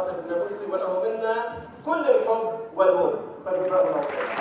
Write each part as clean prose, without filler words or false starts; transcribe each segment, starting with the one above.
النابلسي وله منا كل الحب والود. فجزاه الله خيرا.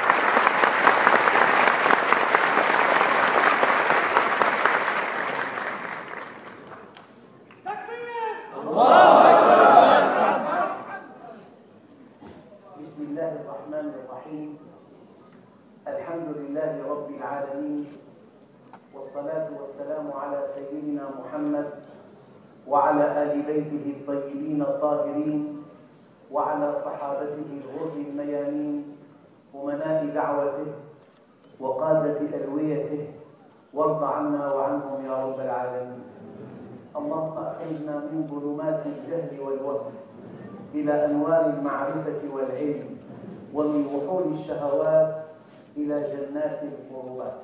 بسم الله الرحمن الرحيم. الحمد لله رب العالمين، والصلاة والسلام على سيدنا محمد وعلى آل بيته الطيبين الطاهرين وعلى صحابته الغر الميامين أمناء دعوته وقادة ألويته، وارض عنا وعنهم يا رب العالمين. اللهم أخرجنا من ظلمات الجهل والوهم إلى أنوار المعرفة والعلم، ومن وحول الشهوات إلى جنات القربات.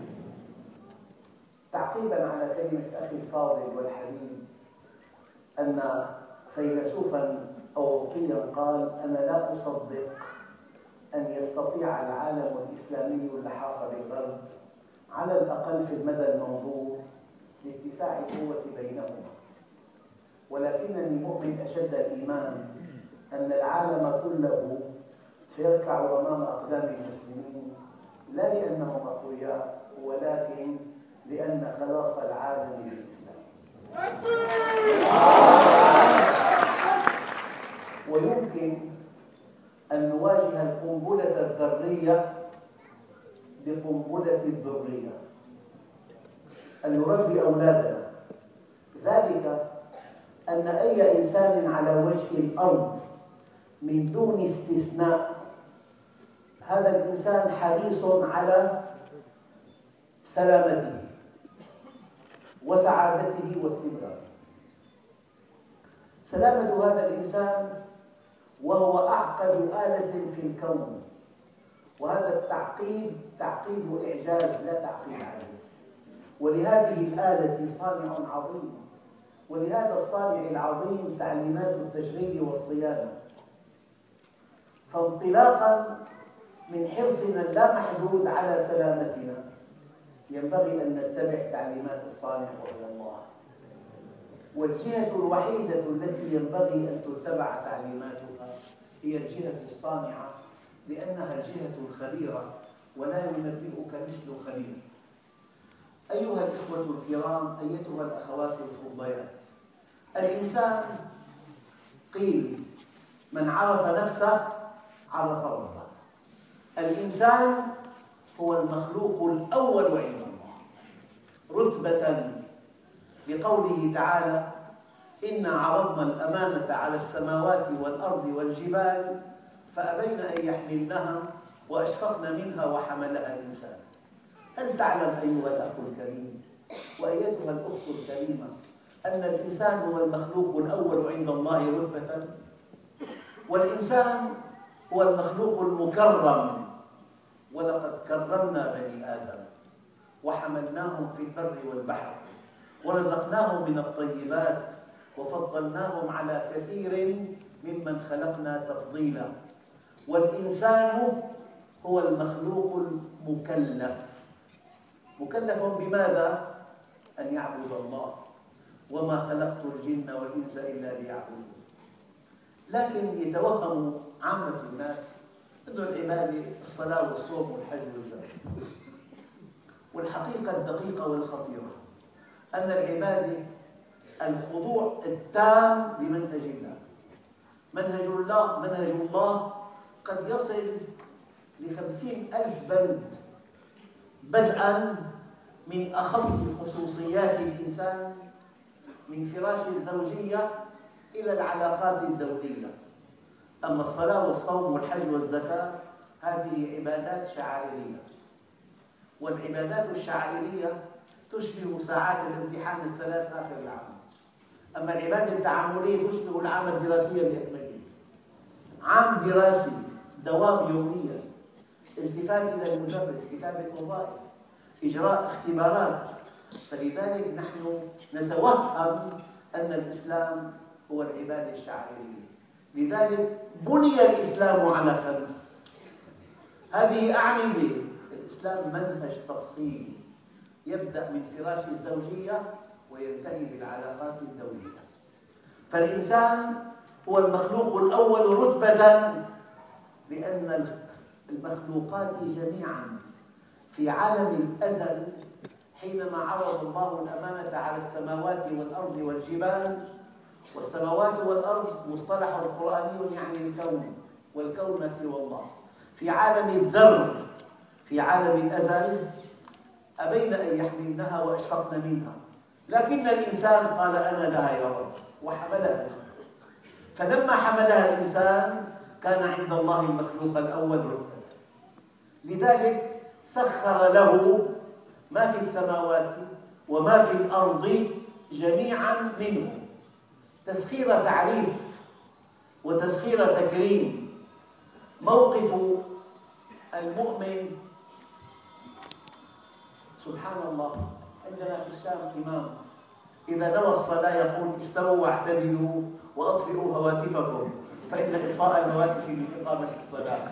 تعقيبا على كلمة أخي الفاضل والحبيب، أن فيلسوفا أوروبيا قال: أنا لا أصدق أن يستطيع العالم الإسلامي اللحاق بالغرب على الأقل في المدى المنظور لاتساع القوة بينهما، ولكنني مؤمن أشد الإيمان أن العالم كله سيركع أمام أقدام المسلمين، لا لأنهم أقوياء ولكن لأن خلاص العالم بالإسلام. ويمكن أن نواجه القنبلة الذرية بقنبلة الذرية، أن نربي أولادنا، ذلك أن أي إنسان على وجه الأرض من دون استثناء هذا الإنسان حريص على سلامته وسعادته واستمراره. سلامة هذا الإنسان وهو أعقد آلة في الكون، وهذا التعقيد تعقيد إعجاز لا تعقيد عجز، ولهذه الآلة صانع عظيم، ولهذا الصانع العظيم تعليمات التشغيل والصيانة. فانطلاقا من حرصنا اللامحدود على سلامتنا ينبغي أن نتبع تعليمات الصانع وهو الله. والجهة الوحيدة التي ينبغي أن تتبع تعليماتها هي الجهة الصانعة، لأنها الجهة الخبيرة، ولا ينبئك مثل خبير. أيها الإخوة الكرام، أيتها الأخوات الفضيات، الإنسان قيل من عرف نفسه عرف ربه. الإنسان هو المخلوق الأول عند الله رتبة، لقوله تعالى: إنا عرضنا الأمانة على السماوات والأرض والجبال فأبين أن يحملنها وأشفقن منها وحملها الإنسان. هل تعلم أيها الأخ الكريم وأيتها الأخت الكريمة أن الإنسان هو المخلوق الأول عند الله رتبة؟ والإنسان هو المخلوق المكرم، ولقد كرمنا بني آدم وحملناهم في البر والبحر ورزقناهم من الطيبات وفضلناهم على كثير ممن خلقنا تفضيلا. والإنسان هو المخلوق المكلف. مكلف بماذا؟ أن يعبد الله، وما خلقت الجن والإنس إلا ليعبدون. لكن يتوهم عامة الناس أن العبادة الصلاة والصوم والحج والزكاة، والحقيقة الدقيقة والخطيرة أن العبادة الخضوع التام لمنهج الله. منهج الله قد يصل ل50,000 بند، بدءا من أخص خصوصيات الإنسان من فراش الزوجية إلى العلاقات الدولية. أما الصلاة والصوم والحج والزكاة هذه عبادات شعائرية، والعبادات الشعائرية تشبه ساعات الامتحان الثلاث آخر العام. أما العبادة التعاملية تشبه العام الدراسي بأكمله. عام دراسي، دوام يوميا، التفات إلى المدرس، كتابة وظائف، إجراء اختبارات. فلذلك نحن نتوهم أن الإسلام هو العبادة الشعائرية. لذلك بني الإسلام على 5. هذه أعمدة. الإسلام منهج تفصيلي يبدأ من فراش الزوجية وينتهي بالعلاقات الدولية. فالإنسان هو المخلوق الأول رتبة، لأن المخلوقات جميعا في عالم الأزل حينما عرض الله الأمانة على السماوات والأرض والجبال، والسماوات والأرض مصطلح قرآني يعني الكون، والكون ما سوى الله، في عالم الذر في عالم الأزل أبين أن يحملنها وأشفقن منها، لكن الإنسان قال أنا لها يا رب وحملها الإنسان. فلما حملها الإنسان كان عند الله المخلوق الأول رتبة، لذلك سخر له ما في السماوات وما في الأرض جميعا منه، تسخير تعريف وتسخير تكريم. موقف المؤمن سبحان الله، عندنا في الشام إمام إذا نوى الصلاة يقول استووا واعتدلوا وأطفئوا هواتفكم فإن إطفاء الهواتف من إقامة الصلاة.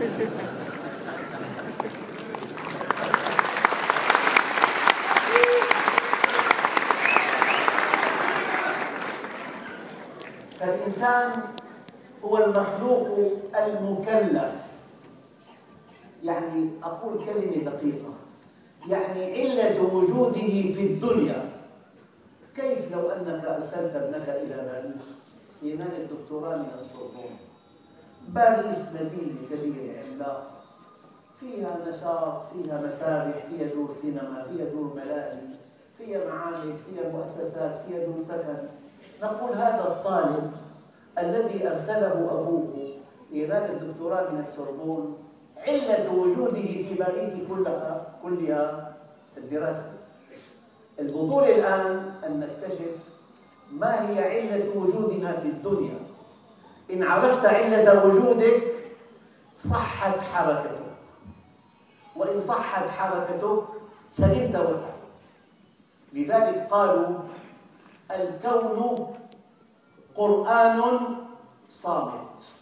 فالإنسان هو المخلوق المكلف. يعني أقول كلمة دقيقة، يعني علة وجوده في الدنيا. كيف لو أنك أرسلت ابنك إلى باريس لينال الدكتوراه من السوربون؟ باريس مدينة كبيرة عملاقة فيها نشاط، فيها مسارح، فيها دور سينما، فيها دور ملاهي، فيها معامل، فيها مؤسسات، فيها دور سكن. نقول هذا الطالب الذي أرسله أبوه لينال الدكتوراه من السوربون علة وجوده في باريس كلها الدراسة. البطولة الآن أن نكتشف ما هي علة وجودنا في الدنيا. إن عرفت علة وجودك صحت حركتك، وإن صحت حركتك سلمت وسعت. لذلك قالوا الكون قرآن صامت،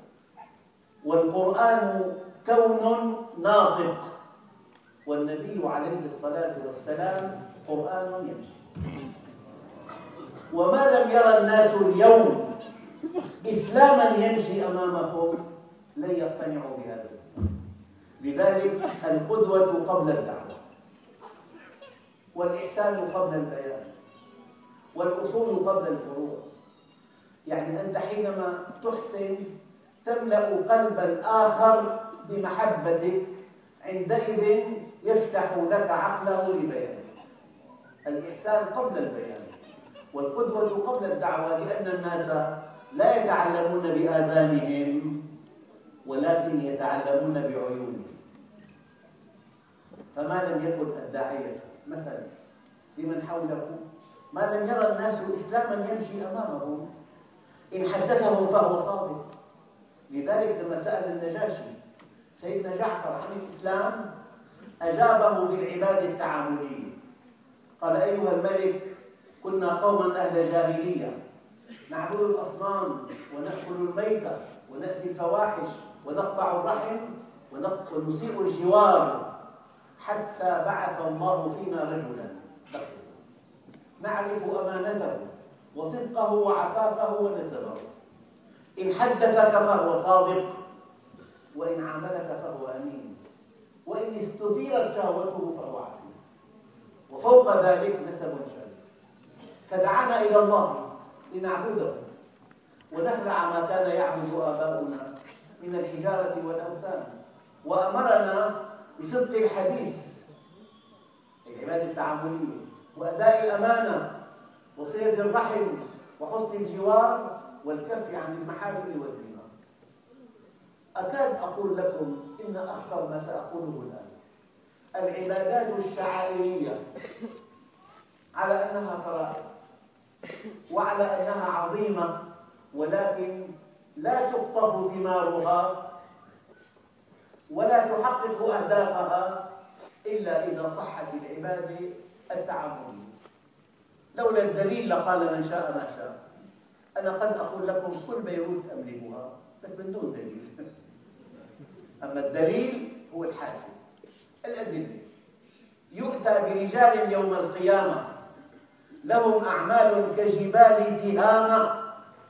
والقرآن كون ناطق، والنبي عليه الصلاة والسلام قرآن يمشي. وما لم يرى الناس اليوم إسلاما يمشي أمامهم لن يقتنعوا بهذا. لذلك القدوة قبل الدعوة، والإحسان قبل البيان، والأصول قبل الفروع. يعني أنت حينما تحسن تملأ قلب الآخر بمحبتك، عندئذ يفتح لك عقله لبيانك. الإحسان قبل البيان، والقدوة قبل الدعوة، لأن الناس لا يتعلمون بآذانهم ولكن يتعلمون بعيونهم. فما لم يكن الداعية مثلا لمن حوله، ما لم يرى الناس إسلاما يمشي أمامهم، إن حدثهم فهو صادق. لذلك لما سأل النجاشي سيدنا جعفر عن الإسلام أجابه بالعبادة التعاملية. قال أيها الملك كنا قوما أهل جاهلية نعبد الأصنام ونأكل الميتة ونأتي الفواحش ونقطع الرحم ونسيء الجوار، حتى بعث الله فينا رجلا نعرف أمانته وصدقه وعفافه ونسبه، إن حدثك فهو صادق، وإن عاملك فهو أمين، وإن استثيرت شهوته فهو عفيف، وفوق ذلك نسب شريف. فدعانا إلى الله لنعبده ونخلع ما كان يعبد آباؤنا من الحجارة والأوثان، وأمرنا بصدق الحديث، العبادة التعاملية، وأداء الأمانة، وصلة الرحم، وحسن الجوار، والكف عن المحارم والدماء. أكاد أقول لكم إن أخطر ما سأقوله الآن العبادات الشعائرية على أنها فرائض وعلى أنها عظيمة، ولكن لا تقطف ثمارها ولا تحقق أهدافها إلا إذا صحت العبادة التعاملية. لولا الدليل لقال من شاء ما شاء. أنا قد أقول لكم كل بيروت أملكها بس من دون دليل. أما الدليل هو الحاسم. الأدلة يؤتى برجال يوم القيامة لهم أعمال كجبال تهامة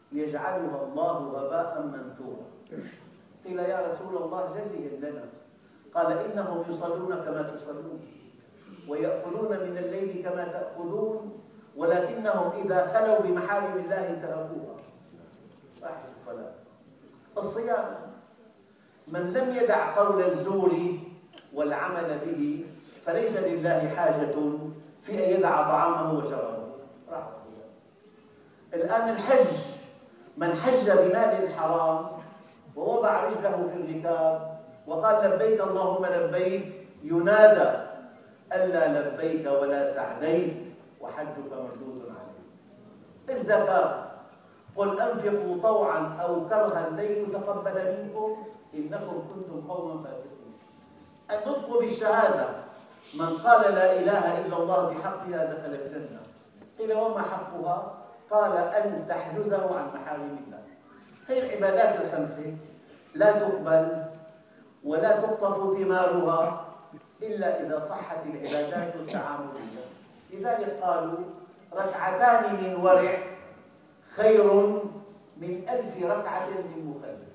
يجعلها الله هباء منثورا. قيل يا رسول الله جلهم لنا. قال إنهم يصلون كما تصلون ويأخذون من الليل كما تأخذون، ولكنهم إذا خلوا بمحارم الله انتهكوها. راحت الصلاة. الصيام، من لم يدع قول الزور والعمل به فليس لله حاجة في أن يدع طعامه وشرابه. راح الصيام. الآن الحج، من حج بمال حرام ووضع رجله في الركاب وقال لبيك اللهم لبيك، ينادى ألا لبيك ولا سعديك وحجك مردود عليك. الزكاة، قل أنفقوا طوعا أو كرها لن يتقبل منكم إنكم كنتم قوما فاسقين. النطق بالشهادة، من قال لا إله إلا الله بحقها دخل الجنة. قيل وما حقها؟ قال أن تحجزه عن محارم الله. هي العبادات الخمسة لا تقبل ولا تقطف ثمارها إلا إذا صحت العبادات التعاملية. لذلك قالوا ركعتان من ورع خير من 1000 ركعة من مخلد.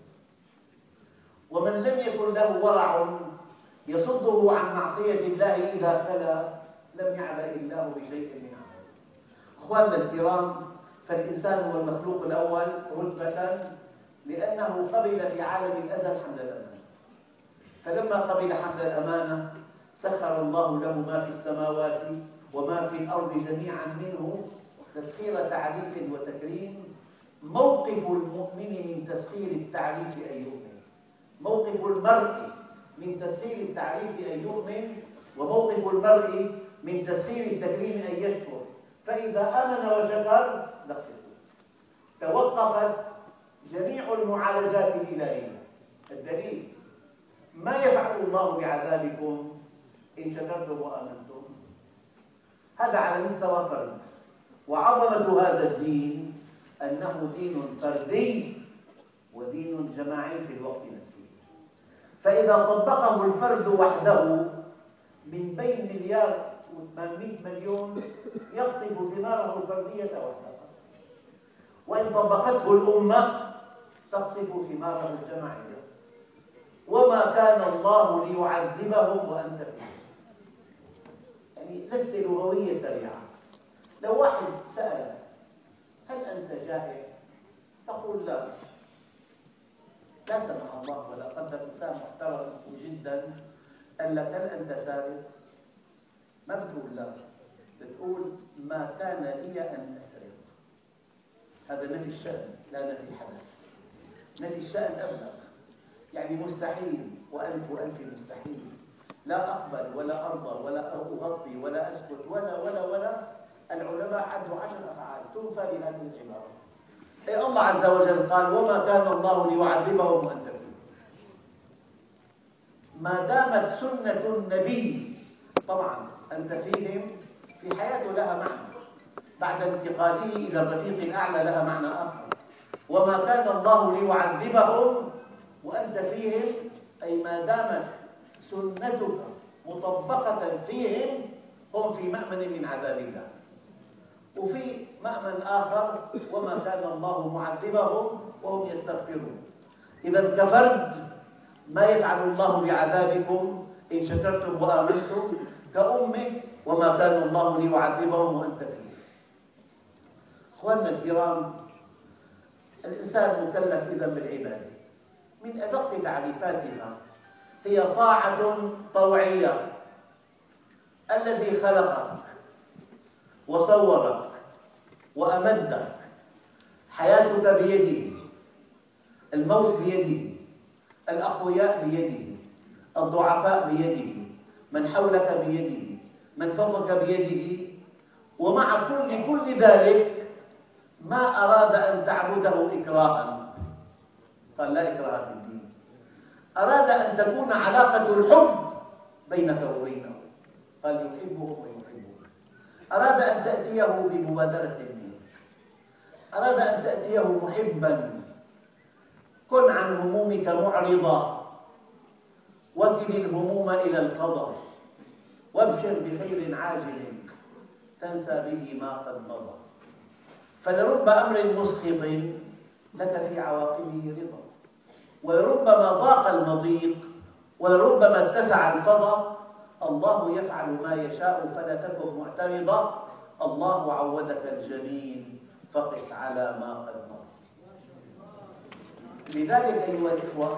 ومن لم يكن له ورع يصده عن معصية الله إذا خلا لم يعبأ الله بشيء من عمله. أخواننا الكرام، فالإنسان هو المخلوق الأول رتبة لأنه قبل في عالم الأزل حمل الأمانة. فلما قبل حمل الأمانة سخر الله له ما في السماوات وما في الأرض جميعا منه تسخير تعريف وتكريم. موقف المؤمن من تسخير التعريف أن يؤمن، موقف المرء من تسخير التعريف أن يؤمن، وموقف المرء من تسخير التكريم أن يشكر. فإذا آمن وشكر لقيه. توقفت جميع المعالجات الإلهية. الدليل ما يفعل الله بعذابكم إن شكرتم وآمنتم. هذا على مستوى فرد. وعظمة هذا الدين أنه دين فردي ودين جماعي في الوقت نفسه. فإذا طبقه الفرد وحده من بين 1.8 مليار يقطف ثماره الفردية وحدها، وإن طبقته الأمة تقطف ثماره الجماعية. وما كان الله ليعذبهم وأنت فيهم. يعني لفتة لغوية سريعة. لو واحد سألك هل أنت جائع؟ تقول لا. لا سمح الله ولا قدر إنسان محترم جدا قال لك هل أنت سارق؟ ما بتقول لا، بتقول ما كان لي أن أسرق. هذا نفي الشأن لا نفي الحدث. نفي الشأن أبلغ، يعني مستحيل وألف مستحيل. لا أقبل ولا أرضى ولا أغطي ولا أسكت ولا. العلماء عدوا 10 أفعال تنفى بهذه العبارة. أي الله عز وجل قال وما كان الله ليعذبهم وأنت فيهم. ما دامت سنة النبي، طبعا أنت فيهم في حياته لها معنى، بعد انتقاله إلى الرفيق الأعلى لها معنى آخر. وما كان الله ليعذبهم وأنت فيهم، أي ما دامت سنتك مطبقة فيهم هم في مأمن من عذاب الله. وفي مأمن آخر وما كان الله معذبهم وهم يستغفرون. إذا كفرد ما يفعل الله بعذابكم إن شكرتم وآمنتم، كأمه وما كان الله ليعذبهم وأنت فيه. أخواننا الكرام، الإنسان مكلف إذا بالعبادة. من أدق تعريفاتها هي طاعة طوعية. الذي خلقك وصورك وأمدك، حياتك بيده، الموت بيده، الأقوياء بيده، الضعفاء بيده، من حولك بيده، من فوقك بيده. ومع كل ذلك ما أراد أن تعبده إكراها. قال لا إكراه في الدين. أراد أن تكون علاقة الحب بينك وبينه. قال يحبهم ويحبون. أراد أن تأتيه بمبادرة منك. أراد أن تأتيه محبا. كن عن همومك معرضا، وكل الهموم إلى القضاء، وابشر بخير عاجل تنسى به ما قد مضى. فلرب أمر مسخط لك في عواقبه رضا. ولربما ضاق المضيق ولربما اتسع الفضاء، الله يفعل ما يشاء فلا تكن معترضا. الله عودك الجميل فقس على ما قد مضى. لذلك أيها الإخوة،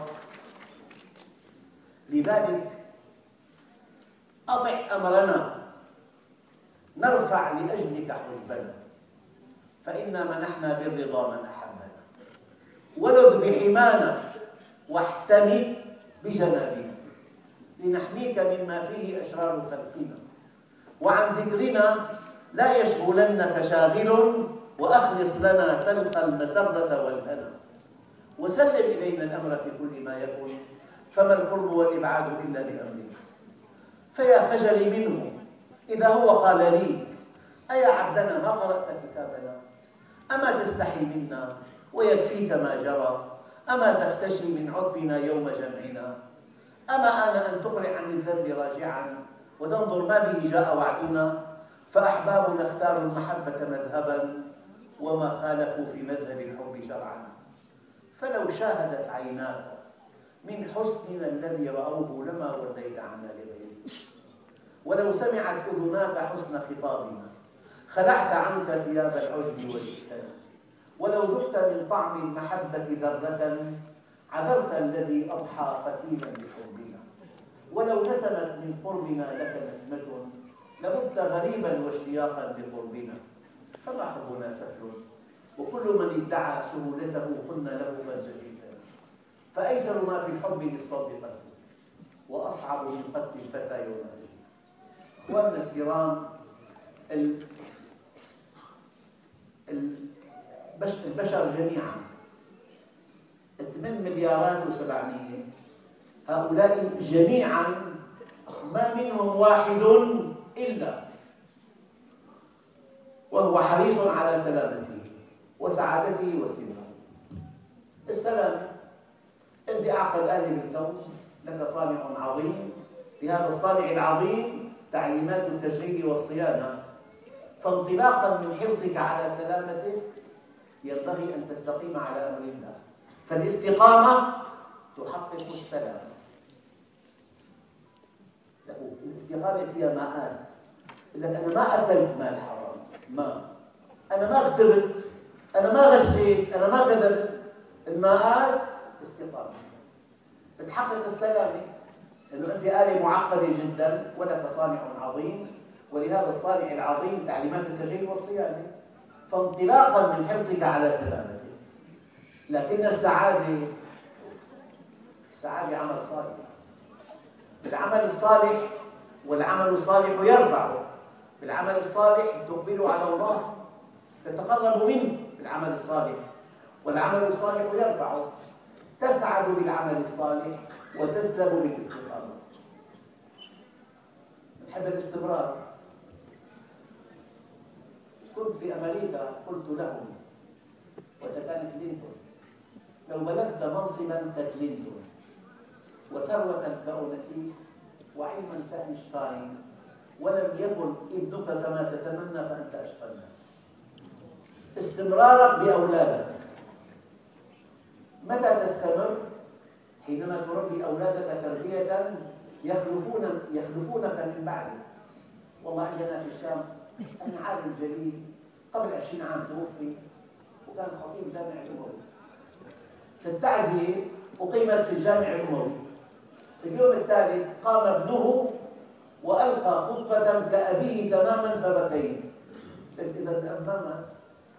لذلك أضع أمرنا، نرفع لأجلك حجبنا، فإنا منحنا بالرضا من أحبنا، ولذ بحمانا واحتمي بجنابنا، لنحميك مما فيه أشرار خلقنا، وعن ذكرنا لا يشغلنك شاغل، وأخلص لنا تلقى المسرة والهنا، وسلم إلينا الأمر في كل ما يكون، فما القرب والإبعاد إلا بأمرنا. فيا خجلي منه إذا هو قال لي: أيا عبدنا ما قرأت كتابنا؟ أما تستحي منا ويكفيك ما جرى؟ أما تختشي من عتبنا يوم جمعنا؟ أما آن أن تقلع عن الذنب راجعا وتنظر ما به جاء وعدنا؟ فأحبابنا اختاروا المحبة مذهبا، وما خالفوا في مذهب الحب شرعا. فلو شاهدت عيناك من حسننا الذي رأوه لما وليت عنا لغيره، ولو سمعت أذناك حسن خطابنا خلعت عنك ثياب العجب والفتن، ولو ذقت من طعم المحبة ذرة عذرت الذي أضحى قتيلا بحبنا، ولو نسمت من قربنا لك نسمة لمت غريبا واشتياقا لقربنا. فما حبنا سهل، وكل من ادعى سهولته قلنا له قد جهلتنا، فأيسر ما في الحب للصد قتل، وأصعب من قتل الفتى يوم الجهل. إخواننا الكرام، البشر جميعا 8 مليارات و700، هؤلاء جميعا ما منهم واحد إلا وهو حريص على سلامته وسعادته واستمراره. السلامة، أنت أعقد آلة بالكون، لك صانع عظيم، لهذا الصانع العظيم تعليمات التشغيل والصيانة، فانطلاقا من حرصك على سلامته ينبغي أن تستقيم على أمر الله. فالاستقامة تحقق السلام. الاستقامة فيها ماءات، يقول لك أنا ما أكلت مال حرام، أنا ما اغتبت، أنا ما غشيت، أنا ما كذبت. الماءات استقامة بتحقق السلامة، لأنه أنت آلة معقدة جدا ولك صانع عظيم، ولهذا الصانع العظيم تعليمات التشغيل والصيانة، فانطلاقا من حرصك على سلامته. لكن السعادة عمل صالح. بالعمل الصالح، والعمل الصالح يرفعه. بالعمل الصالح تقبل على الله، تتقرب منه بالعمل الصالح، والعمل الصالح يرفعه. تسعد بالعمل الصالح وتسلم بالاستقامة. نحب الاستمرار. كنت في أمريكا قلت لهم، وكان كلينتون: لو بلغت منصبا ككلينتون وثروة كأوناسيس وعلما كأينشتاين ولم يكن ابنك كما تتمنى فأنت أشقى الناس. استمرارك بأولادك. متى تستمر؟ حينما تربي أولادك تربية يخلفونك من بعدك. والله عندنا في الشام أن عالم جليل قبل 20 عام توفي، وكان خطيب جامع الأموي. فالتعزية أقيمت في الجامع الأموي. في اليوم الثالث قام ابنه وألقى خطبة كأبيه تماما فبكيت. إذا الأب ما مات.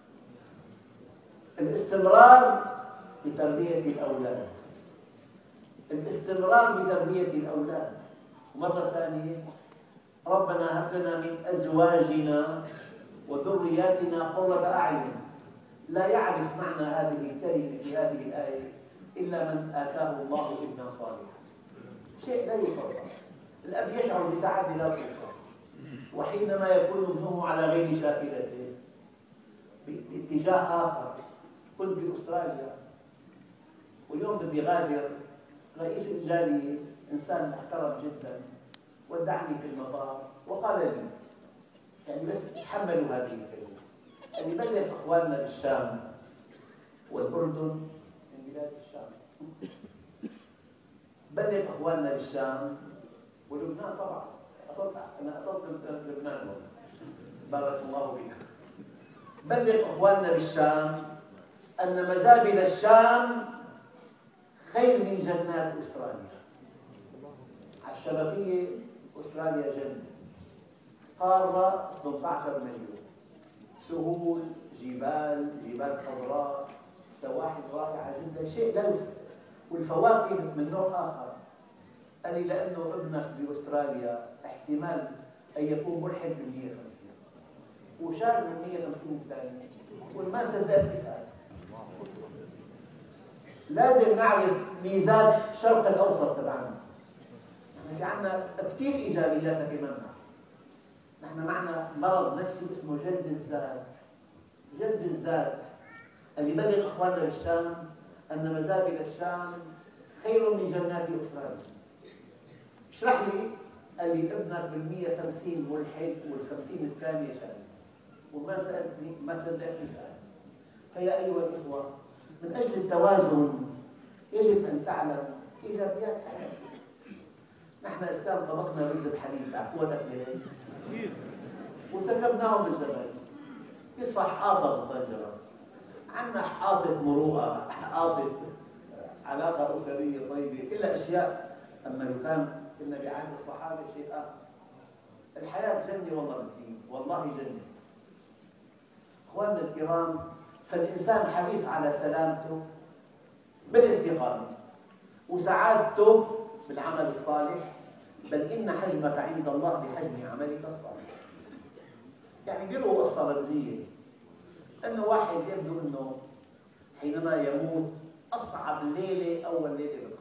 الاستمرار بتربية الأولاد. الاستمرار بتربية الأولاد. مرة ثانية: ربنا هب لنا من أزواجنا وذرياتنا قرة أعين. لا يعرف معنى هذه الكلمة في هذه الآية إلا من آتاه الله ابنا صالحا. شيء لا يصدق. الأب يشعر بسعادة لا توصف، وحينما يكون ابنه على غير شاكلته باتجاه آخر. كنت بأستراليا، واليوم بدي غادر، رئيس الجالية إنسان محترم جدا ودعني في المطار وقال لي، يعني بس تحملوا هذه الكلمة، أن يبلغ إخواننا بالشام والأردن من بلاد الشام. بلغ إخواننا بالشام ولبنان طبعا. أنا أصلت لبنان، بارك الله بك. بلغ إخواننا بالشام أن مزابل الشام خير من جنات أستراليا. على الشبكية أستراليا جنة، قارة 18 مليون، سهول، جبال خضراء، سواحل رائعة جدا، شيء لا يوصف. والفواكه من نوع آخر. قال لي لأنه ابنك بأستراليا احتمال أن يكون ملحد ب 150 وشاذ من 150 الثاني، والما صدقت بيسأل. لازم نعرف ميزات الشرق الأوسط تبعنا. نحن في عندنا كثير إيجابيات كمان. نحن معنا مرض نفسي اسمه جلد الذات. جلد الذات اللي بلغ إخواننا بالشام أن مزابل الشام خير من جنات أستراليا. اشرح لي. قال لي ابنك بال150 ملحد وال50 الثانية شاذ، وما سألتني، ما صدقت بسأل. فيا أيها الإخوة، من أجل التوازن يجب أن تعلم إيجابيات الحياة. نحن إسكان طبخنا رز بحليب، تعرفوا الأكلة هي؟ وسكبناهم بالزبادي. يصبح حاطة بالطنجرة. عندنا حاطة مروءة، حاطة علاقة أسرية طيبة، كلها أشياء. أما لو كنا بعهد الصحابة شيء آخر. الحياة جنة والله بالدين، والله جنة. إخواننا الكرام، فالإنسان حريص على سلامته بالاستقامة وسعادته بالعمل الصالح، بل إن حجمك عند الله بحجم عملك الصالح. يعني بيرووا قصة رمزية أنه واحد يبدو أنه حينما يموت أصعب ليلة أول ليلة بالقبر.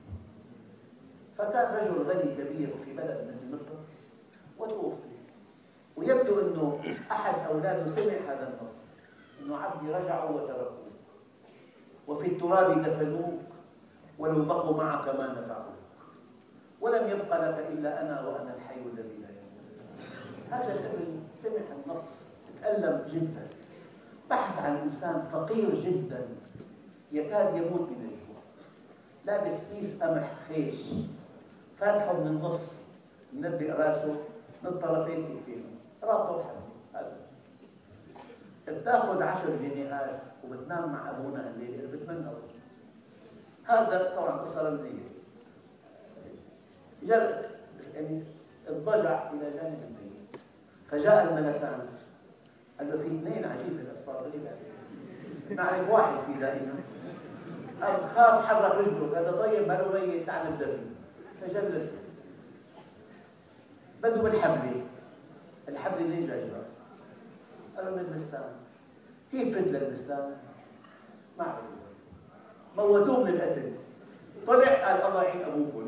فكان رجل غني كبير في بلد من مصر وتوفي، ويبدو أنه أحد أولاده سمع هذا النص، أنه عبدي رجعوا وتركوه وفي التراب دفنوك ولو بقوا معك ما نفعوك ولم يبق لك إلا أنا وأنا الحي الذي لا يموت. هذا الابن سمع النص، تألم جدا، بحث عن إنسان فقير جدا يكاد يموت من الجوع، لابس كيس قمح خيش، فاتحه من النص، منبئ راسه من الطرفين ايدينه، رابطه بحد. هذا بتاخذ 10 جنيهات وبتنام مع ابونا الليله، بتمنى. هذا طبعا قصه رمزيه. يعني اضطجع الى جانب الميت، فجاء الملكان، قال له في اثنين عجيب الاصفار غريبه، نعرف واحد في دائما. قام خاف حرك رجله، هذا طيب ماله ميت، تعال ندفن. فجلسوا، بده بالحبله. الحبله منين جايبها؟ قالوا من البستان. كيف فت للبستان؟ ما عرف. موتوه من القتل. طلع قال الله يعين ابوكم.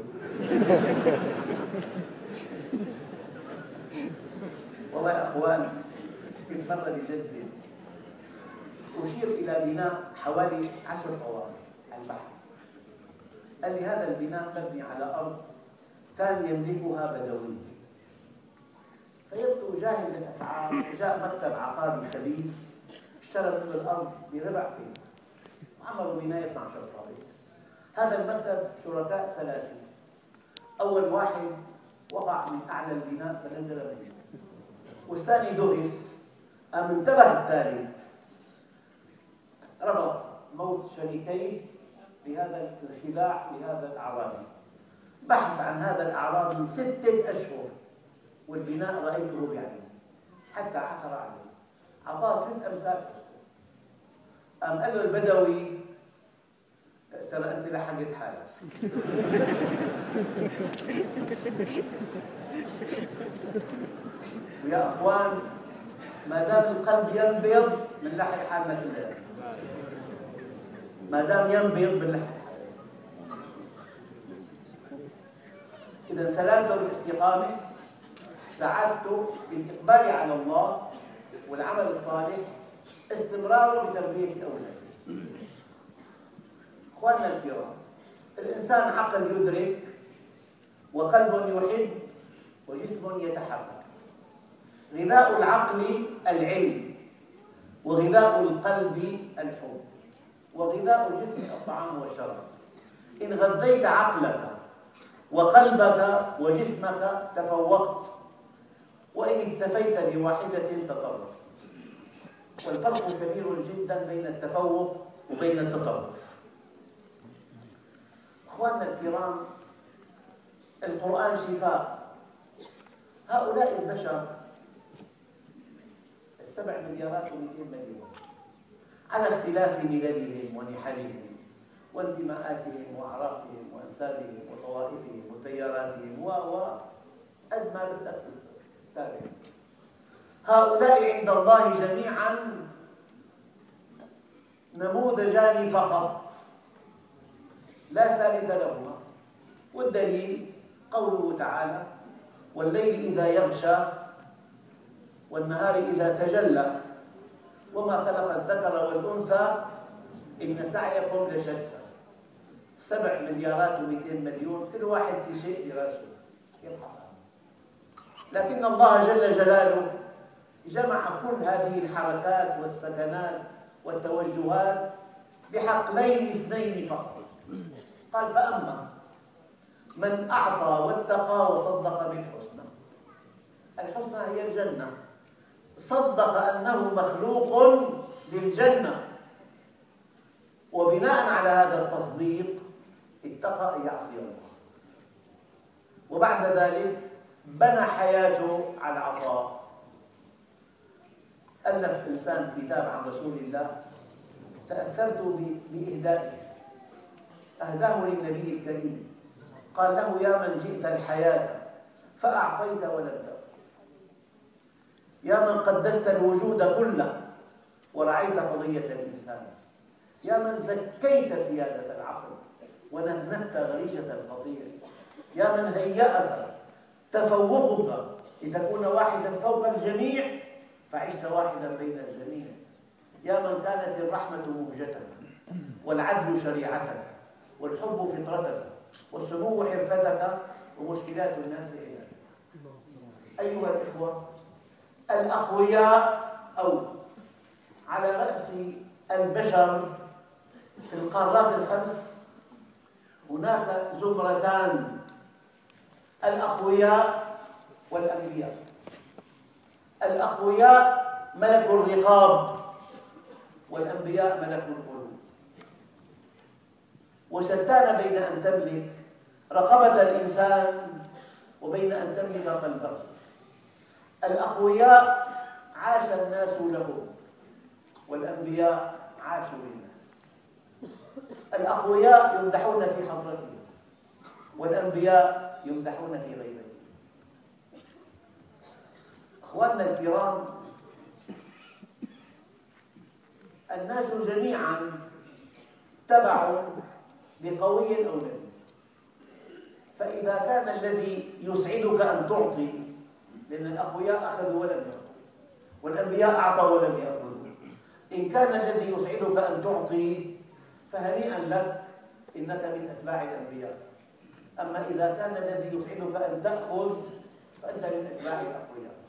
والله يا اخوان، كنت مره بجده اشير الى بناء حوالي 10 طوابق على البحر. قال لي هذا البناء مبني على ارض كان يملكها بدوي، فيبدو جاهل بالاسعار. جاء مكتب عقاري خبيث اشترى منه الارض بربع قيمه وعملوا بنايه 12 طابق. هذا المكتب شركاء سلاسل، اول واحد وقع من اعلى البناء فنزل منه، والثاني دهس، قام انتبه الثالث، ربط موت شريكيه بهذا الخداع لهذا الاعرابي. بحث عن هذا الاعرابي 6 أشهر، والبناء رايته بعيني حتى عثر عليه، اعطاه 3 أمثال. قام قال له البدوي ترى انت لحقت حالك. ويا اخوان، ما دام القلب ينبض بنلحق حالنا كلنا، ما دام ينبض بنلحق حالنا. اذا سلامته بالاستقامه، سعادته بالاقبال على الله والعمل الصالح، استمراره بتربيه اولاده. اخواننا الكرام، الانسان عقل يدرك وقلب يحب وجسم يتحرك. غذاء العقل العلم، وغذاء القلب الحب، وغذاء الجسم الطعام والشراب. إن غذيت عقلك وقلبك وجسمك تفوقت، وإن اكتفيت بواحدة تطرفت. والفرق كبير جدا بين التفوق وبين التطرف. أخواننا الكرام، القرآن شفاء. هؤلاء البشر 7 مليارات و200 مليون على اختلاف مللهم ونحلهم وانتماءاتهم وأعراقهم وأنسابهم وطوائفهم وتياراتهم قد ما بدك تابع. هؤلاء عند الله جميعا نموذجان فقط لا ثالث لهما. والدليل قوله تعالى: والليل إذا يغشى والنهار إذا تجلى وما خلق الذكر والأنثى إن سعيكم لشتى. 7 مليارات و200 مليون، كل واحد في شيء براسه يبحث عنه، لكن الله جل جلاله جمع كل هذه الحركات والسكنات والتوجهات بحقلين اثنين فقط. قال: فأما من أعطى واتقى وصدق بالحسنى. الحسنى هي الجنة، صدق أنه مخلوق للجنة، وبناء على هذا التصديق اتقى أن يعصي الله، وبعد ذلك بنى حياته على العطاء. ألف إنسان كتاب عن رسول الله، تأثرت بإهدائه، أهداه للنبي الكريم، قال له: يا من جئت الحياة فأعطيت ولم تأخذ، يا من قدست الوجود كله ورعيت قضية الإنسان، يا من زكيت سيادة العقل ونهنت غريزة القضية، يا من هيأك تفوقك لتكون واحدا فوق الجميع فعشت واحدا بين الجميع، يا من كانت الرحمة مهجتك والعدل شريعتك والحب فطرتك والسمو حرفتك ومشكلات الناس علاجك. أيها الإخوة، الأقوياء أو على رأس البشر في القارات ال5 هناك زمرتان: الأقوياء والأنبياء. الأقوياء ملك الرقاب والأنبياء ملك القلوب. وشتان بين أن تملك رقبة الإنسان وبين أن تملك قلبه. الأقوياء عاش الناس لهم والأنبياء عاشوا للناس. الأقوياء يمدحون في حضرتهم والأنبياء يمدحون في غيبتهم. أخواننا الكرام، الناس جميعا تبع لقوي أو نبي، فإذا كان الذي يسعدك أن تعطي، لأن الأقوياء أخذوا ولم يأخذوا والأنبياء أعطوا ولم يأخذوا، إن كان الذي يسعدك أن تعطي فهنيئا لك، إنك من أتباع الأنبياء. أما إذا كان الذي يسعدك أن تأخذ فأنت من أتباع الأقوياء.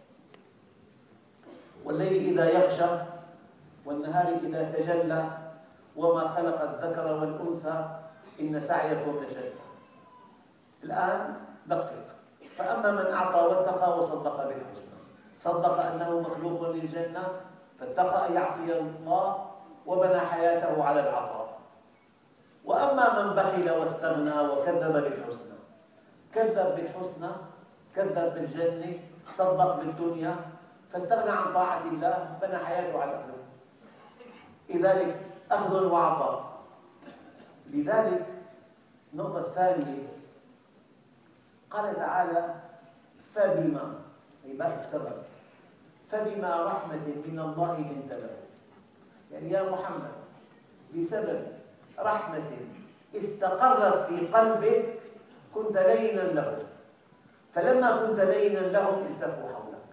والليل إذا يغشى والنهار إذا تجلى وما خلق الذكر والأنثى إن سعيكم لشتى. الآن دقق: فأما من أعطى واتقى وصدق بالحسنى، صدق أنه مخلوق للجنة فاتقى أن يعصي الله وبنى حياته على العطاء. وأما من بخل واستغنى وكذب بالحسنى، كذب بالحسنى، كذب بالجنة، صدق بالدنيا فاستغنى عن طاعة الله، بنى حياته على الأخلاق. لذلك أخذ وعطاء. لذلك النقطة الثانية قال تعالى: فبما، أي باء السبب، فبما رحمة من الله لنت له. يعني يا محمد، بسبب رحمة استقرت في قلبك كنت لينا له، فلما كنت لينا لهم التفوا حولك.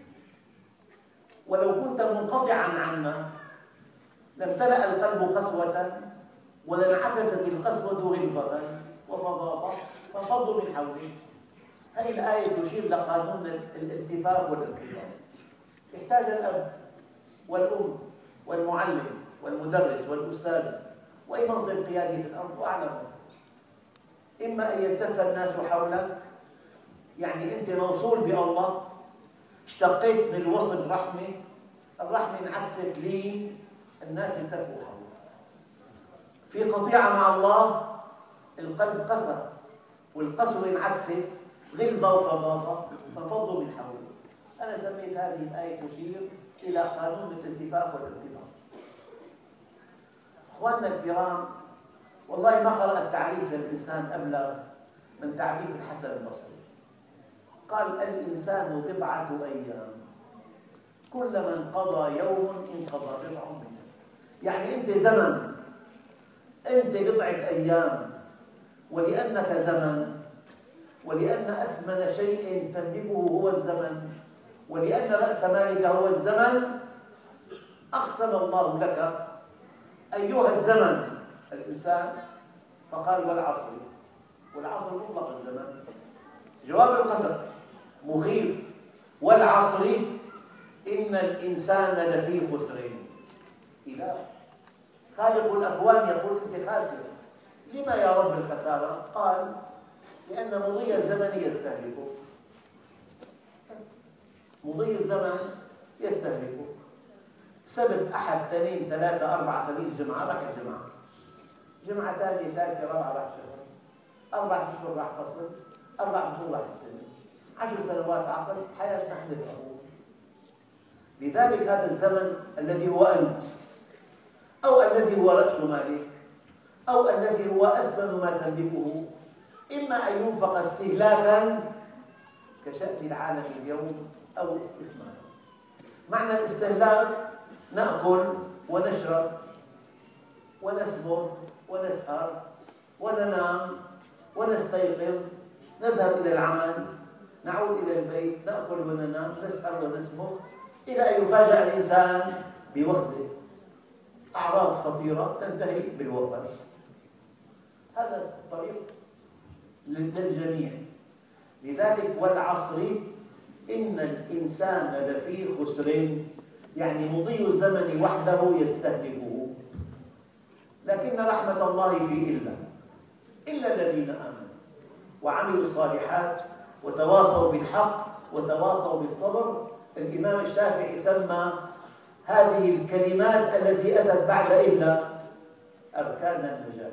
ولو كنت منقطعا عنا لامتلأ القلب قسوة ولانعكست القسوة غلظة وفظاظة فانفضوا من حولك. هذه الآية تشير لقانون الالتفاف والانقباض. يحتاج الأب والأم والمعلم والمدرس والأستاذ وأي منصب قيادي في الأرض وأعلى منصب. إما أن يلتف الناس حولك، يعني أنت موصول بالله، اشتقيت من الوصل رحمة، الرحمة انعكست لين، الناس التفوا حولك. في قطيعة مع الله، القلب قسى، والقسوة انعكست غلظة وفظاظة فانفضوا من حوله. أنا سميت هذه الآية تشير إلى قانون الالتفاف والانفضاض. أخواننا الكرام، والله ما قرأت تعريف للإنسان أبلغ من تعريف الحسن البصري. قال: الإنسان بضعة أيام، كلما انقضى يوم انقضى بضع منه. يعني أنت زمن، أنت بضعة أيام، ولأنك زمن، ولأن أثمن شيء تملكه هو الزمن، ولأن رأس مالك هو الزمن، أقسم الله لك أيها الزمن الإنسان، فقال: والعصر. والعصر مطلق الزمن، جواب القسم مخيف. والعصر إن الإنسان لفي خسر. إله خالق الأكوان يقول: أنت خاسر. لما يا رب الخسارة؟ قال: لأن مضي الزمن يستهلكك. مضي الزمن يستهلكك. سبت، أحد، اثنين، ثلاثة، أربعة، خميس، جمعة، راح الجمعة. جمعة ثانية، ثالثة، رابعة، راح شهر. 4 أشهر راح فصل. 4 فصول راح السنة. 10 سنوات عقد. حياتنا احنا الأخوة. لذلك هذا الزمن الذي هو أنت، أو الذي هو رأس مالك، أو الذي هو أثمن ما تملكه، إما أن ينفق استهلاكاً كشأن العالم اليوم، أو استثمارا. معنى الاستهلاك: نأكل ونشرب ونسمر ونسهر وننام ونستيقظ، نذهب إلى العمل، نعود إلى البيت، نأكل وننام، نسهر ونسمر، إلى أن يفاجأ الإنسان بوخزه، أعراض خطيرة تنتهي بالوفاة. هذا الطريق للجميع. لذلك والعصر إن الإنسان لفي خسر، يعني مضي الزمن وحده يستهلكه. لكن رحمة الله في إلا الذين آمنوا وعملوا الصالحات وتواصوا بالحق وتواصوا بالصبر. الإمام الشافعي سمى هذه الكلمات التي أتت بعد إلا أركان النجاة.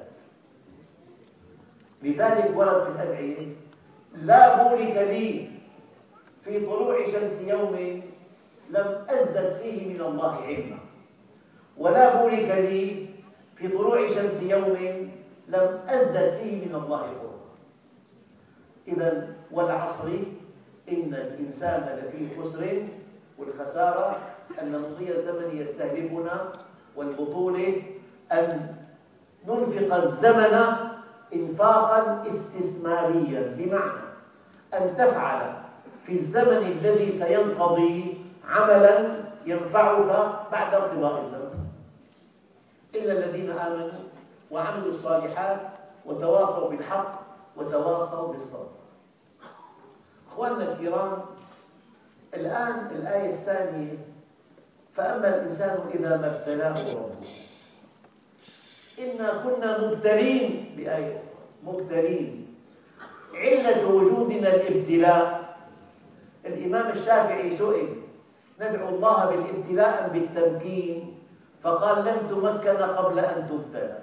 لذلك ورد في الأدعية: لا بورك لي في طلوع شمس يوم لم أزدد فيه من الله علما، ولا بورك لي في طلوع شمس يوم لم أزدد فيه من الله قربا. إذن والعصر إن الإنسان لفي خسر، والخسارة أن مضي الزمن يستهلكنا، والبطولة أن ننفق الزمن إنفاقاً استثمارياً، بمعنى أن تفعل في الزمن الذي سينقضي عملاً ينفعك بعد انقضاء الزمن. إلا الذين آمنوا وعملوا الصالحات وتواصوا بالحق وتواصوا بالصبر. أخواننا الكرام، الآن الآية الثانية: فأما الإنسان إذا ما ابتلاه ربه. إنا كنا مبتلين، بآية مبتلين. علة وجودنا الابتلاء. الإمام الشافعي سئل: ندعو الله بالابتلاء أم بالتمكين؟ فقال: لن تمكن قبل أن تبتلى.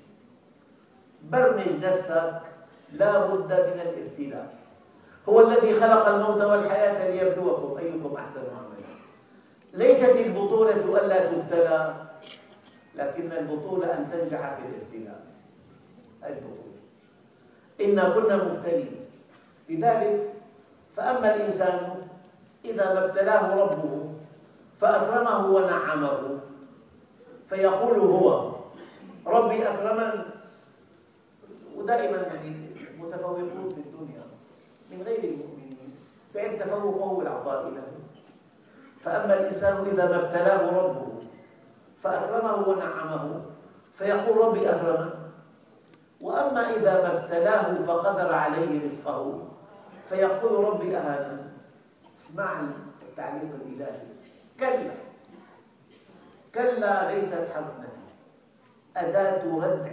برمج نفسك، لا بد من الابتلاء. هو الذي خلق الموت والحياة ليبلوكم أيكم أحسن عملا. ليست البطولة ألا تبتلى، لكن البطولة أن تنجح في الابتلاء. البطولة إنا كنا مبتلين. لذلك فأما الإنسان إذا ما ابتلاه ربه فأكرمه ونعمه فيقول هو ربي أكرمن. ودائما يعني المتفوقون في الدنيا من غير المؤمنين بعد تفوقه بالعطاء الإلهي. فأما الإنسان إذا ما ابتلاه ربه فأكرمه ونعمه فيقول ربي أكرمن. وأما إذا ما ابتلاه فقدر عليه رزقه فيقول ربي أهانن. اسمع التعليق الإلهي: كلا كلا ليست حرف نفي، أداة ردع.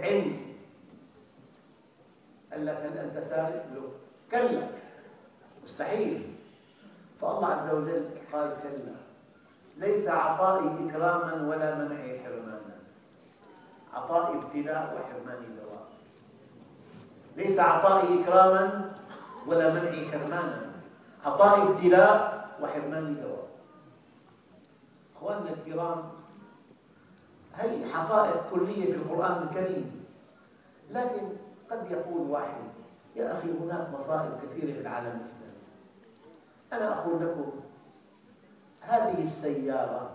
قال لك هل أنت سارق؟ كلا، مستحيل. فالله عز وجل قال كلا، ليس عطائي إكراما ولا منعي حرمانا، عطائي ابتلاء وحرماني دواء. ليس عطائي إكراما ولا منعي حرمانا، عطائي ابتلاء وحرماني دواء. أخواننا الكرام، هي حقائق كلية في القرآن الكريم، لكن قد يقول واحد: يا أخي هناك مصائب كثيرة في العالم الإسلامي. أنا أقول لكم هذه السيارة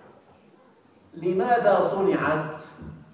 لماذا صنعت؟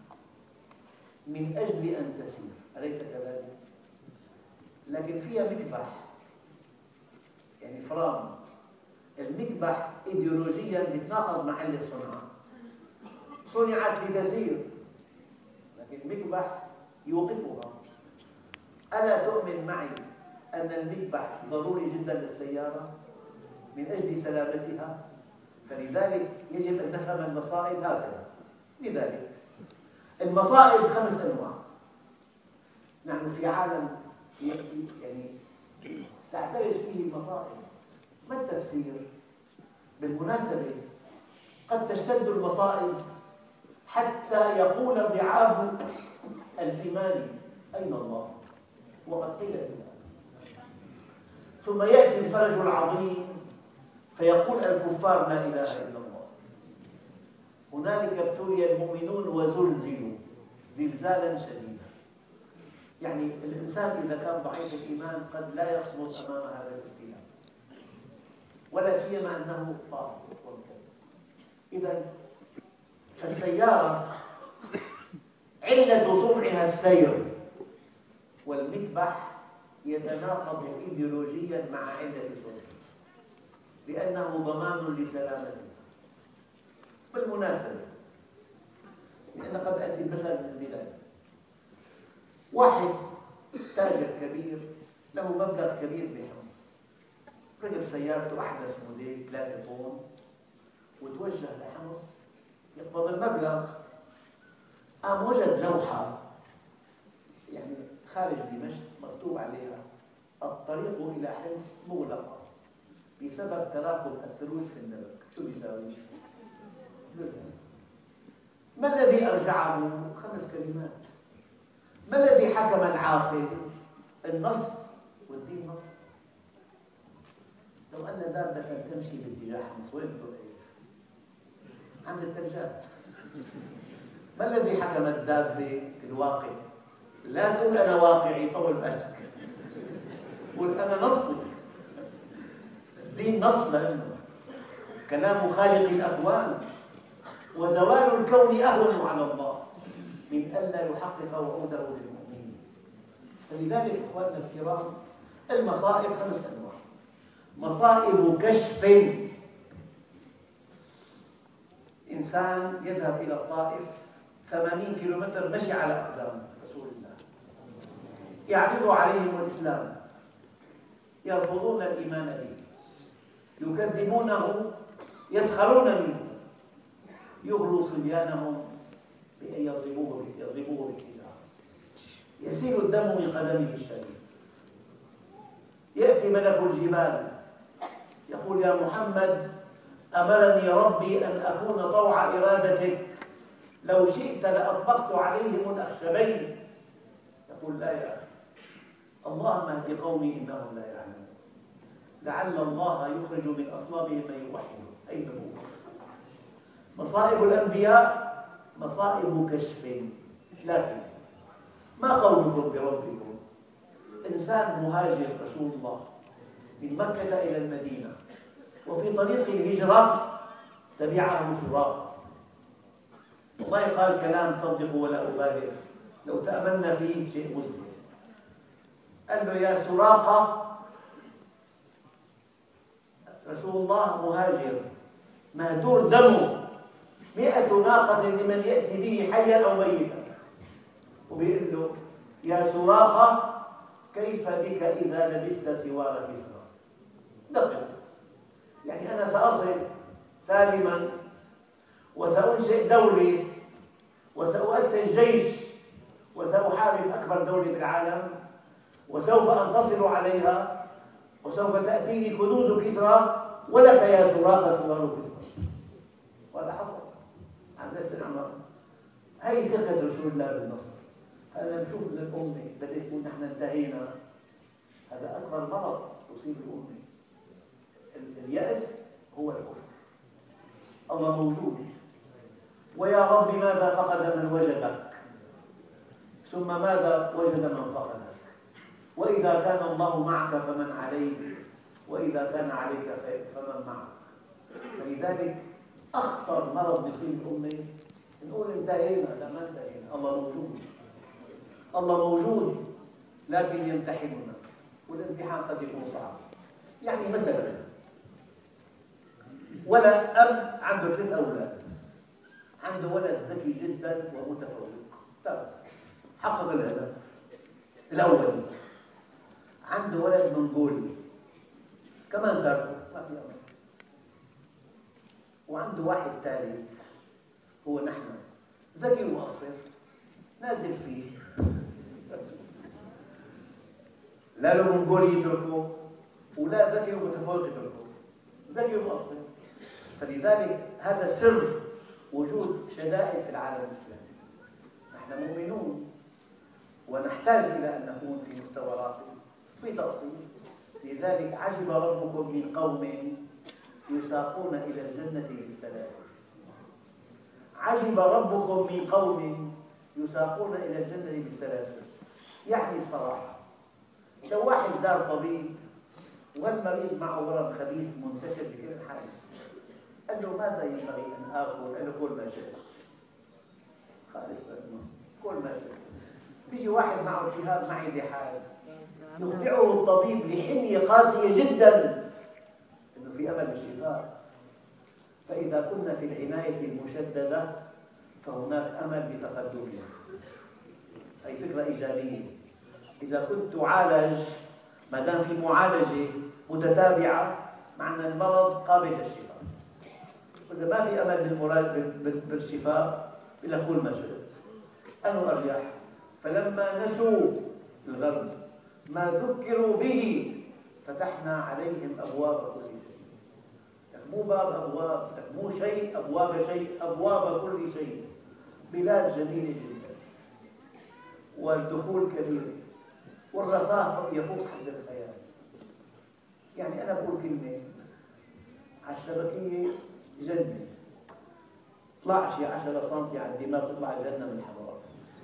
من أجل أن تسير، أليس كذلك؟ لكن فيها مكبح، يعني فرام. المكبح إيديولوجياً يتناقض مع علة الصنعة. صنعت لتسير، لكن المكبح يوقفها. ألا تؤمن معي أن المكبح ضروري جداً للسيارة من أجل سلامتها؟ فلذلك يجب أن نفهم المصائب هكذا. لذلك المصائب 5 أنواع. نحن في عالم يعني تعترج فيه المصائب. ما التفسير؟ بالمناسبة قد تشتد المصائب حتى يقول ضعاف الإيمان: أين الله؟ وقد قيل لله. ثم يأتي الفرج العظيم فيقول الكفار: لا إله إلا الله. هنالك ابتلي المؤمنون وزلزلوا زلزالا شديدا. يعني الإنسان إذا كان ضعيف الإيمان قد لا يصمد أمام هذا الابتلاء، ولا سيما أنه طاهر ومكذب. إذن فالسيارة علة صنعها السير، والمكبح يتناقض إيديولوجياً مع علة صنعه لأنه ضمان لسلامتها. بالمناسبة، لأن قد أتي المثل من البلاد. واحد تاجر كبير له مبلغ كبير بحمص، ركب سيارته أحدث موديل 3 طن وتوجه لحمص يقبض المبلغ. قام وجد لوحة يعني خارج دمشق مكتوب عليها: الطريق إلى حمص مغلقة بسبب تراكم الثلوج في النبك. شو بيساوي؟ ما الذي أرجعه؟ 5 كلمات. ما الذي حكم العاقل؟ النص، والدين نص. لو أن دابة تمشي باتجاه حمص وين بتروح؟ عند الثلجات. ما الذي حكم الدابة؟ الواقع. لا تقول أنا واقعي، طول بالك، قول أنا نصي. الدين نص، لأنه كلام خالق الأكوان، وزوال الكون أهون على الله من ألا يحقق وعوده للمؤمنين. فلذلك إخواننا الكرام، المصائب 5 أنواع. مصائب كشف: إنسان يذهب إلى الطائف 80 كيلومتر مشي على أقدام رسول الله، يعرض عليهم الإسلام، يرفضون الإيمان به، يكذبونه، يسخرون منه، يغروا صبيانهم بأن يضربوه بالحجارة، يسيل الدم من قدمه الشريف. يأتي ملك الجبال يقول: يا محمد، أمرني ربي أن أكون طوع إرادتك، لو شئت لأطبقت عليهم الأخشبين. يقول: لا يا أخي، اللهم اهد قومي إنهم لا يعلمون، لعل الله يخرج من أصلابهم من يوحده. أي نبوة. مصائب الأنبياء مصائب كشف. لكن ما قولكم بربكم؟ إنسان مهاجر رسول الله من مكة إلى المدينة، وفي طريق الهجرة تبعه سراقة. والله قال كلام صدقوا ولا أبالغ، لو تأملنا فيه شيء مذهل. قال له: يا سراقة، رسول الله مهاجر مهدور دمه 100 ناقة لمن يأتي به حيا أو ميتا، وبيقول له: يا سراقة، كيف بك إذا لبست سوار كسرى؟ دقق، يعني أنا سأصل سالما وسأنشئ دولة وسأؤسس جيش وسأحارب أكبر دولة بالعالم وسوف أنتصر عليها وسوف تأتيني كنوز كسرى ولك يا سراقة سوار كسرى. وهذا حصل عن سيدنا عمر. هي ثقة رسول الله بالنصر. هذا نشوف للأمة بدأت تقول نحن انتهينا. هذا أكبر مرض يصيب الأمة. اليأس هو الكفر. الله موجود، ويا رب ماذا فقد من وجدك، ثم ماذا وجد من فقدك، وإذا كان الله معك فمن عليك، وإذا كان عليك فمن معك. فلذلك أخطر مرض يصيب الأمة نقول انتهينا. لا، ما انتهينا. الله موجود، الله موجود، لكن يمتحننا، والامتحان قد يكون صعب. يعني مثلا ولد أب عنده 3 أولاد، عنده ولد ذكي جدا ومتفوق، طيب حقق الهدف الأولي. عنده ولد منغولي كمان تركه، ما في أمل. وعنده واحد ثالث هو نحن، ذكي ومقصر، نازل فيه، لا له منغولي يتركه ولا ذكي ومتفوق يتركه، ذكي ومقصر. فلذلك هذا سر وجود شدائد في العالم الإسلامي. نحن مؤمنون ونحتاج إلى أن نكون في مستوى راقي في تأصيل. لذلك عجب ربكم من قوم يساقون إلى الجنة بالسلاسل. عجب ربكم من قوم يساقون إلى الجنة بالسلاسل. يعني بصراحة لو واحد زار طبيب والمريض معه ورم خبيث منتشر بكل الحاجة، قال له ماذا ينبغي أن آكل؟ قال له كل ما شئت. خالص لازمه كل ما شئت. بيجي واحد معه التهاب معدة حاد، يخدعه الطبيب لحمية قاسية جدا أنه في أمل بالشفاء. فإذا كنا في العناية المشددة فهناك أمل بتقدمنا. هي فكرة إيجابية. إذا كنت تعالج، ما دام في معالجة متتابعة، معنى المرض قابل للشفاء. وإذا ما في أمل بالشفاء إلا كل ما شئت. أنه أريح. فلما نسوا الغرب ما ذكروا به فتحنا عليهم أبواب كل شيء. مو باب أبواب، مو شيء أبواب شيء، أبواب كل شيء. بلاد جميلة جدا والدخول كبير والرفاه يفوق حد الخيال. يعني أنا بقول كلمة على الشبكية جنة، طلع شي 10 سم على الدماغ تطلع جنة من الحضارة.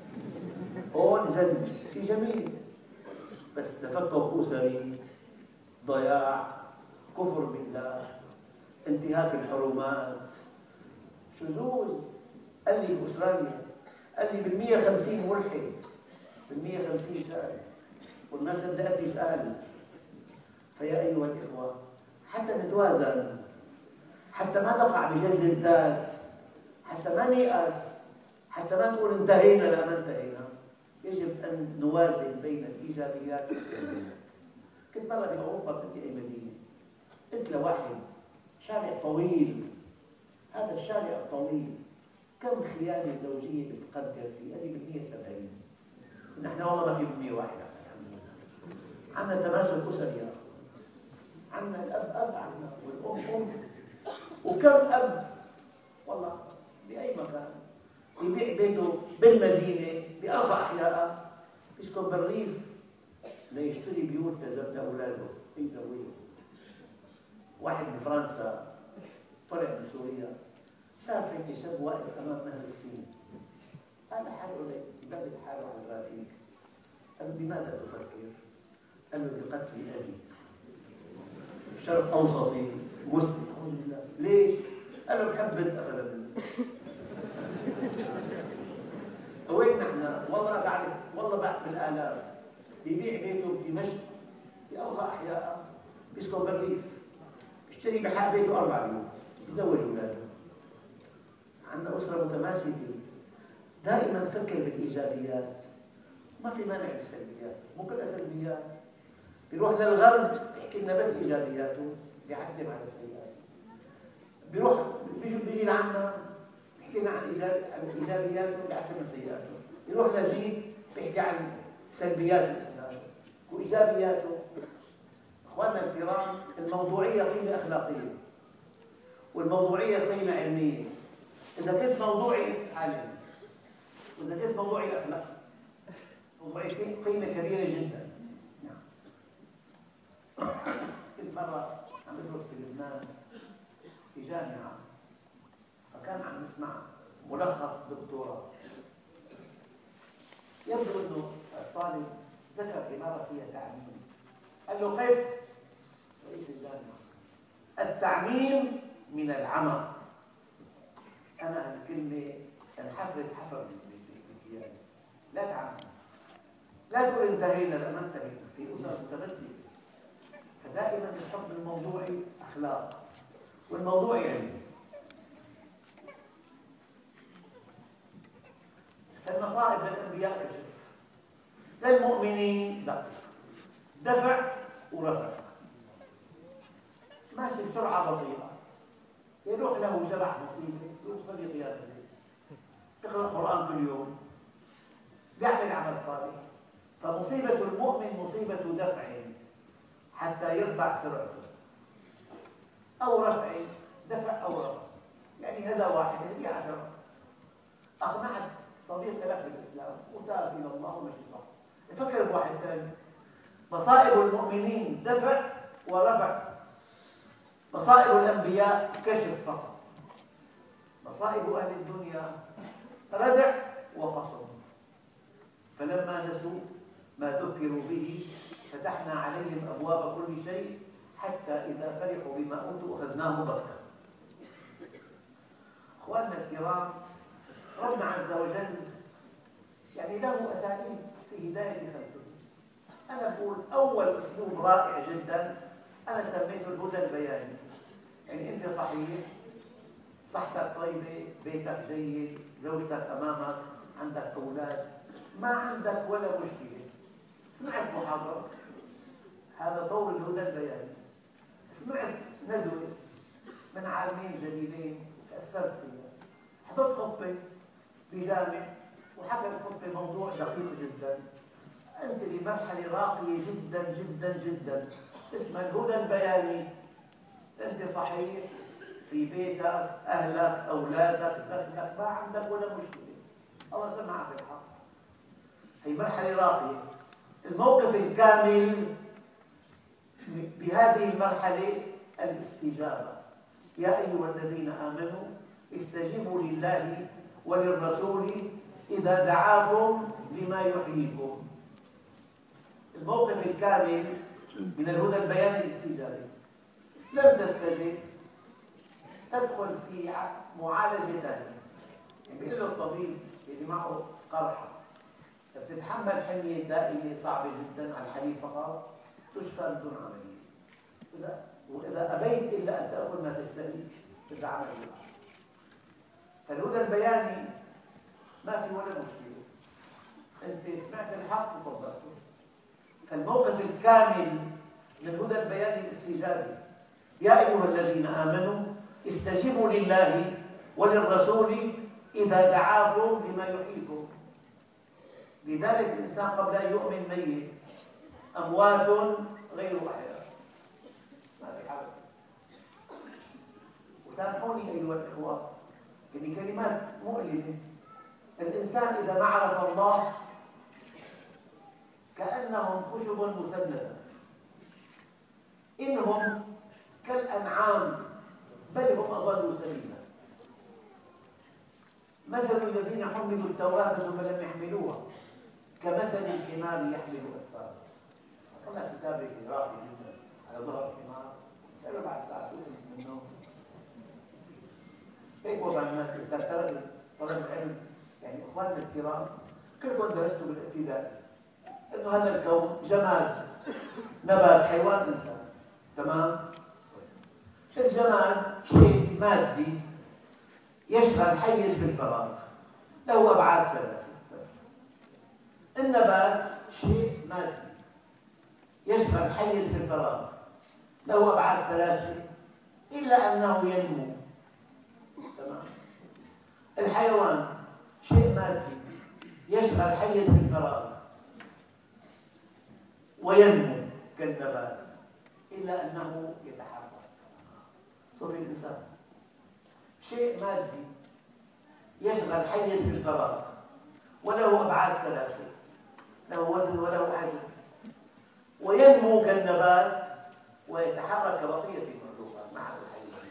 هون جنة، شيء جميل، بس تفكك أسري، ضياع، كفر بالله، انتهاك الحرمات، شذوذ. قال لي بأستراليا، قال لي بال150 ملحد، بال150 شاذ، والناس بدأت تسأل. فيا أيها الإخوة، حتى نتوازن، حتى ما نقع بجلد الذات، حتى ما نيأس، حتى ما نقول انتهينا. لا، ما انتهينا. يجب أن نوازن بين الإيجابيات والسلبيات. كنت مرة بأوروبا بدي أي مدينة، قلت لواحد شارع طويل، هذا الشارع الطويل كم خيانة زوجية بتقدر فيه؟ قال لي ب170. نحن والله ما في ب101 الحمد لله. عندنا تماسك أسري يا أخي. عندنا الأب أب عندنا والأم أم. وكم أب والله بأي مكان يبيع بيته بالمدينة بأرخى أحيائها، بيسكن بالريف ليشتري بيوت لأولاده يزوجوا. واحد بفرنسا طلع من سوريا، شاف هيك شاب واقف أمام نهر السين، قال حاله يبلد حاله على الرافيق. قال له بماذا تفكر؟ قال له بقتل أبي، شرق أوسطي مسلم. أعوذ بالله. ليش؟ قال له بحب بنت أخذها منه. وين نحن؟ والله أنا بعرف، والله بعرف بالآلاف. بيبيع بيته بدمشق بأرخى أحيائها، بيسكن بالريف، بيشتري بحق بيته 4 بيوت، بيزوج أولاده. عندنا أسرة متماسكة. دائما نفكر بالإيجابيات، ما في مانع بالسلبيات، مو كلها سلبيات. بيروح للغرب يحكي لنا بس إيجابياته، بيعتم على السيئات. بيجي لعنا حكينا عن ايجابياته بيحكي عن سيئاته، يروح لديك بيحكي عن سلبيات الاسلام وايجابياته. اخواننا الكرام، الموضوعيه قيمه اخلاقيه والموضوعيه قيمه علميه. اذا كنت موضوعي عالمي واذا كنت موضوعي اخلاقي، موضوعي قيمه كبيره جدا. نعم. كنت مره عم بدرس في لبنان في جامعه، فكان عم نسمع ملخص دكتوراه. يبدو انه الطالب ذكر عباره فيها تعميم. قال له: كيف رئيس الجامعه؟ التعميم من العمى. انا الكلمه انحفرت حفر بكياني. لا تعمم، لا تقول انتهينا، لا ما انتهينا، في اسر متمسكه. فدائما الحكم الموضوعي اخلاق والموضوعي علم. فالمصائب للانبياء كشف، للمؤمنين دقيق، دفع ورفع، ماشي بسرعه بطيئه، يروح له جرح مصيبه يوصل لقيام الليل، يقرا قران كل يوم، يعمل عمل صالح. فمصيبه المؤمن مصيبه دفع حتى يرفع سرعته، او رفع، دفع او رفع. يعني هذا واحد، هذه 10. اقنعت صديق لك بالاسلام وتاب الى الله ومشي صح. فكر بواحد ثاني. مصائب المؤمنين دفع ورفع، مصائب الانبياء كشف فقط. مصائب اهل الدنيا ردع وقصر. فلما نسوا ما ذكروا به فتحنا عليهم ابواب كل شيء حتى اذا فرحوا بما اوتوا اخذناهم بغته. اخواننا الكرام، ربنا عز وجل يعني له اساليب في هدايه خلقه. انا بقول اول اسلوب رائع جدا انا سميته الهدى البياني. يعني انت صحيح، صحتك طيبه، بيتك جيد، زوجتك امامك، عندك اولاد، ما عندك ولا مشكله. سمعت محاضره، هذا طور الهدى البياني. سمعت ندوه من عالمين جليلين تاثرت فيها. حضرت خطبه بجامع وحكت خطبه موضوع دقيق جدا. انت بمرحله راقيه جدا جدا جدا اسمها الهدى البياني. انت صحيح في بيتك، اهلك، اولادك، دخلك، ما عندك ولا مشكله، الله سمعك الحق. هي مرحله راقيه. الموقف الكامل بهذه المرحله الاستجابه. يا ايها الذين امنوا استجيبوا لله وللرسول اذا دعاكم لما يحييكم. الموقف الكامل من الهدى البياني الاستجابه. لم تستجب تدخل في معالجه ثانيه. يعني بيقول له الطبيب اللي معه قرحه: بتتحمل حميه دائمه صعبه جدا على الحليب فقط، تشفى بدون عمليه. واذا ابيت الا ان تاكل ما تشتهي بدها عمليه. فالهدى البياني ما في ولا مشكله، انت سمعت الحق وطبقته. فالموقف الكامل من الهدى البياني الاستجابه. يا ايها الذين امنوا استجيبوا لله وللرسول اذا دعاكم لما يحييكم. لذلك الانسان قبل ان يؤمن ميت، اموات غير احياء، ما في حل. وسامحوني ايها الاخوه، يعني كلمات مؤلمه. الانسان اذا ما عرف الله كانهم خشب مسنده، انهم كالانعام بل هم اضلوا سبيلا. مثل الذين حملوا التوراه ثم لم يحملوها كمثل الحمار يحمل اسفارا. طلع كتابي راقي جدا على ظهر الحمار، سألوا بعد ساعة من النوم. هيك وضع الناس ترى طلب العلم. يعني اخواننا الكرام، كلكم درستوا بالابتدائي انه هذا الكون جماد، نبات، حيوان، انسان. تمام؟ الجماد شيء مادي يشغل حيز في الفراغ، له ابعاد ثلاثه بس. النبات شيء مادي يشغل حيز في الفراغ، له ابعاد ثلاثه الا انه ينمو. تمام؟ الحيوان شيء مادي يشغل حيز في الفراغ وينمو كالنبات، إلا أنه يتحرك. صوفي الإنسان شيء مادي يشغل حيز في الفراغ وله أبعاد سلاسل، له وزن وله حجم، وينمو كالنبات ويتحرك كبقية المخلوقات مع الحيوان،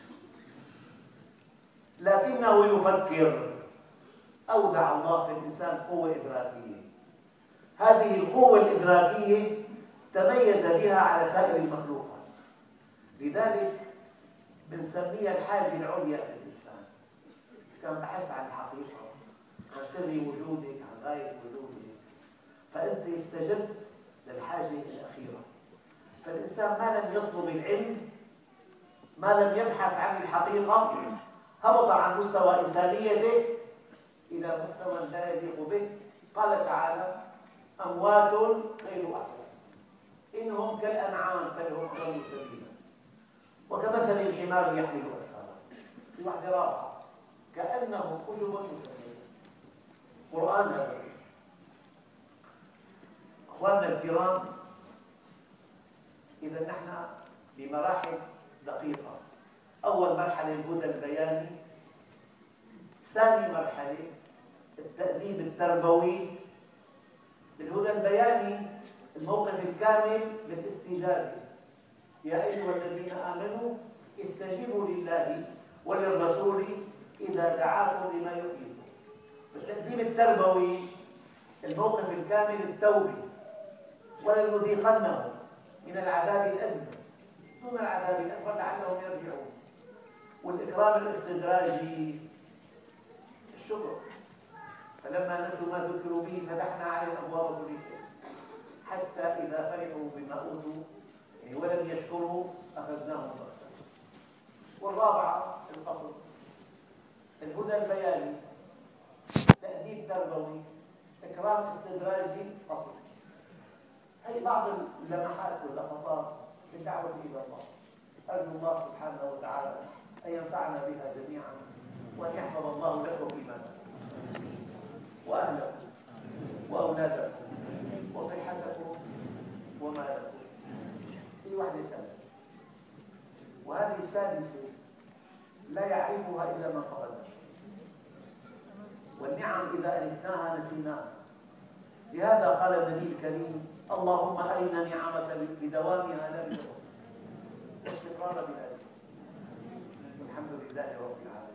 لكنه يفكر. أودع الله في الإنسان قوة إدراكية، هذه القوة الإدراكية تميز بها على سائر المخلوقات، لذلك بنسميها الحاجة العليا في الإنسان. إذا كان بحثت عن الحقيقة، عن سر وجودك، عن غاية وجودك، فأنت استجبت للحاجة الأخيرة. فالإنسان ما لم يطلب العلم، ما لم يبحث عن الحقيقة، هبط عن مستوى إنسانيته إلى مستوى لا يليق به. قال تعالى: أموات غير أحياء إنهم كالأنعام بل هم أضل سبيلا وكمثل الحمار يحمل أسفارا. في واحدة رابعة: كأنهم خشب مسندة. قرآن هذا. أخواننا الكرام، إذا نحن بمراحل دقيقة. أول مرحلة الهدى البياني، ثاني مرحلة التأديب التربوي. بالهدى البياني الموقف الكامل بالاستجابة: يا أيها الذين آمنوا استجيبوا لله وللرسول إذا دعاكم لما يحييكم. بالتأديب التربوي الموقف الكامل التوبة: ولنذيقنهم من العذاب الأدنى دون العذاب الأكبر لعلهم يرجعون. والإكرام الاستدراجي الشكر: فلما نسوا ما ذكروا به فتحنا عليهم أبواب كل شيء حتى إذا فرحوا بما أوتوا ولم يشكروا أخذناهم بغتة. والرابعة القصد، الهدى البياني، تأديب تربوي، إكرام استدراجي، قصد. هي بعض اللمحات واللقطات في الدعوة إلى الله. أرجو الله سبحانه وتعالى أن ينفعنا بها جميعا، وأن يحفظ الله لكم إيمانكم وأهلكم وأولادكم وصحتكم ومالكم. في واحدة سادسة، وهذه السادسة لا يعرفها إلا من فقدها. والنعم إذا ألفناها نسيناها. لهذا قال النبي الكريم: اللهم أرنا نعمك بدوامها لا بدوامها واستقرار بها. الحمد لله رب العالمين.